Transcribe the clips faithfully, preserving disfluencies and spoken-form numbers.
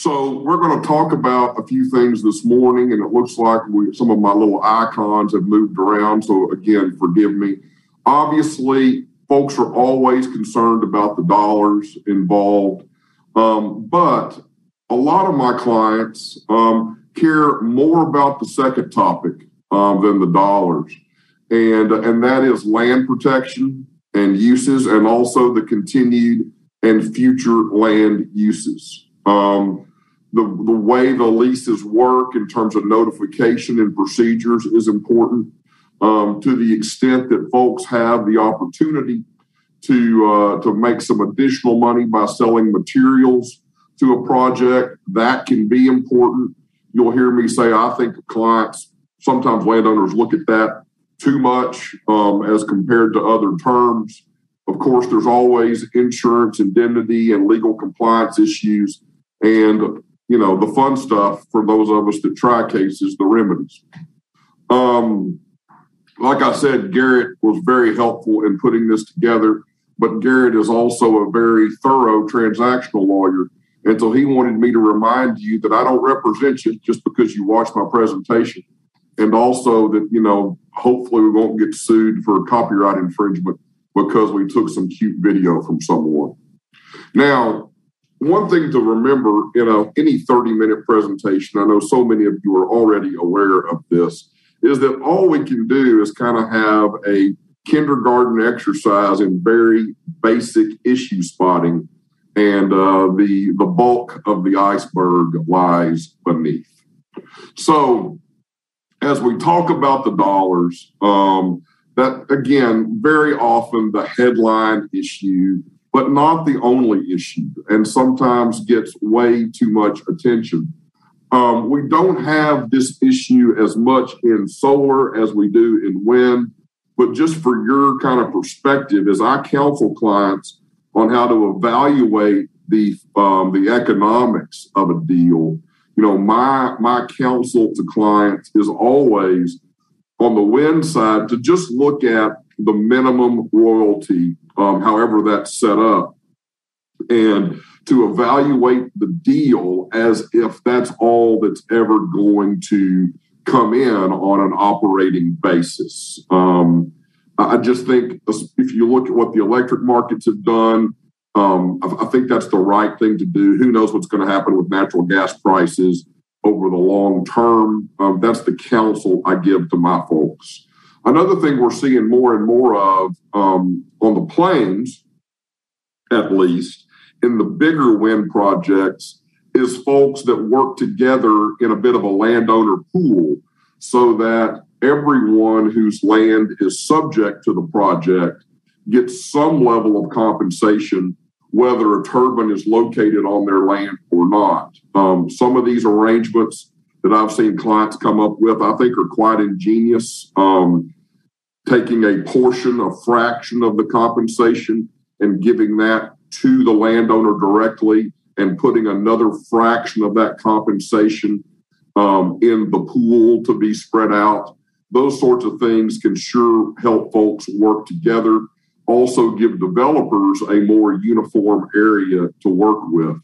So we're going to talk about a few things this morning, and it looks like we, some of my little icons have moved around. So again, forgive me. Obviously, folks are always concerned about the dollars involved, um, but a lot of my clients um, care more about the second topic um, than the dollars, and and that is land protection and uses, and also the continued and future land uses. Um, the, the way the leases work in terms of notification and procedures is important um, to the extent that folks have the opportunity to, uh, to make some additional money by selling materials to a project. That can be important. You'll hear me say, I think clients, sometimes landowners look at that too much um, as compared to other terms. Of course, there's always insurance, indemnity, and legal compliance issues. And, you know, the fun stuff for those of us that try cases, the remedies. Um, like I said, Garrett was very helpful in putting this together, but Garrett is also a very thorough transactional lawyer. And so he wanted me to remind you that I don't represent you just because you watched my presentation. And also that, you know, hopefully we won't get sued for copyright infringement because we took some cute video from someone. Now, one thing to remember in a, any thirty-minute presentation, I know so many of you are already aware of this, is that all we can do is kind of have a kindergarten exercise in very basic issue spotting, and uh, the, the bulk of the iceberg lies beneath. So as we talk about the dollars, um, that, again, very often the headline issue, but not the only issue, and sometimes gets way too much attention. Um, we don't have this issue as much in solar as we do in wind, but just for your kind of perspective, as I counsel clients on how to evaluate the um, the economics of a deal, you know, my my counsel to clients is always on the wind side to just look at the minimum royalty, um, however that's set up, and to evaluate the deal as if that's all that's ever going to come in on an operating basis. Um, I just think if you look at what the electric markets have done, um, I, I think that's the right thing to do. Who knows what's going to happen with natural gas prices over the long term. Um, that's the counsel I give to my folks. Another thing we're seeing more and more of um, on the plains, at least, in the bigger wind projects, is folks that work together in a bit of a landowner pool so that everyone whose land is subject to the project gets some level of compensation, whether a turbine is located on their land or not. Um, some of these arrangements that I've seen clients come up with, I think are quite ingenious, um, taking a portion, a fraction of the compensation and giving that to the landowner directly and putting another fraction of that compensation um, in the pool to be spread out. Those sorts of things can sure help folks work together. Also give developers a more uniform area to work with.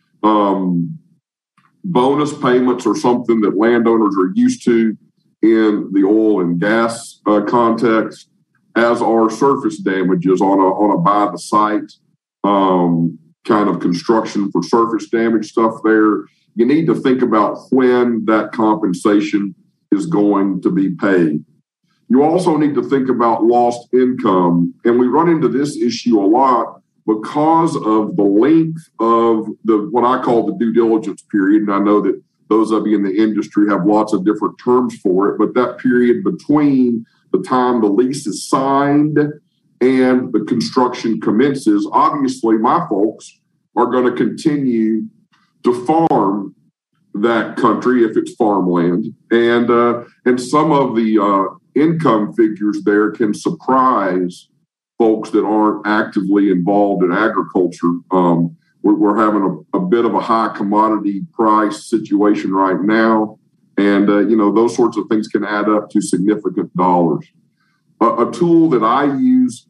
Um, bonus payments are something that landowners are used to in the oil and gas uh, context, as are surface damages on a, on a by the site um, kind of construction for surface damage stuff there. You need to think about when that compensation is going to be paid. You also need to think about lost income. And we run into this issue a lot because of the length of the what I call the due diligence period. And I know that those of you in the industry have lots of different terms for it, but that period between the time the lease is signed and the construction commences, obviously my folks are going to continue to farm that country if it's farmland. And, uh, and some of the uh, income figures there can surprise folks that aren't actively involved in agriculture. Um, we're, we're having a, a bit of a high commodity price situation right now. And, uh, you know, those sorts of things can add up to significant dollars. A, a tool that I use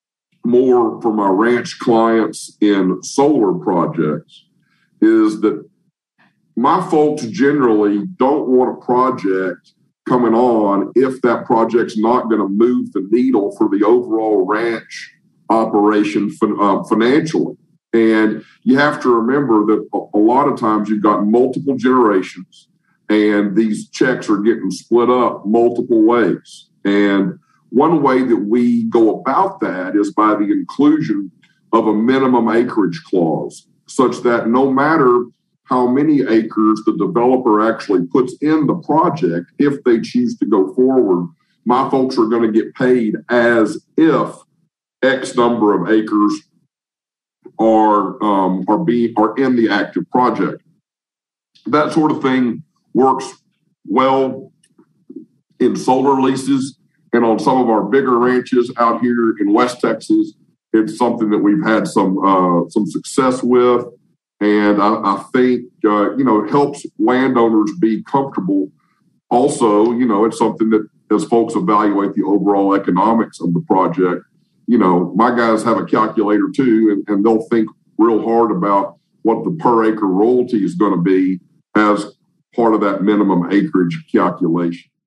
more for my ranch clients in solar projects is that my folks generally don't want a project coming on if that project's not going to move the needle for the overall ranch operation uh, financially. And you have to remember that a lot of times you've got multiple generations and these checks are getting split up multiple ways. And one way that we go about that is by the inclusion of a minimum acreage clause, such that no matter how many acres the developer actually puts in the project, if they choose to go forward, my folks are going to get paid as if X number of acres are um, are being are in the active project. That sort of thing works well in solar leases and on some of our bigger ranches out here in West Texas. It's something that we've had some uh, some success with, and I, I think uh, you know it helps landowners be comfortable. Also, you know, it's something that as folks evaluate the overall economics of the project, you know, my guys have a calculator too, and, and they'll think real hard about what the per acre royalty is going to be as part of that minimum acreage calculation.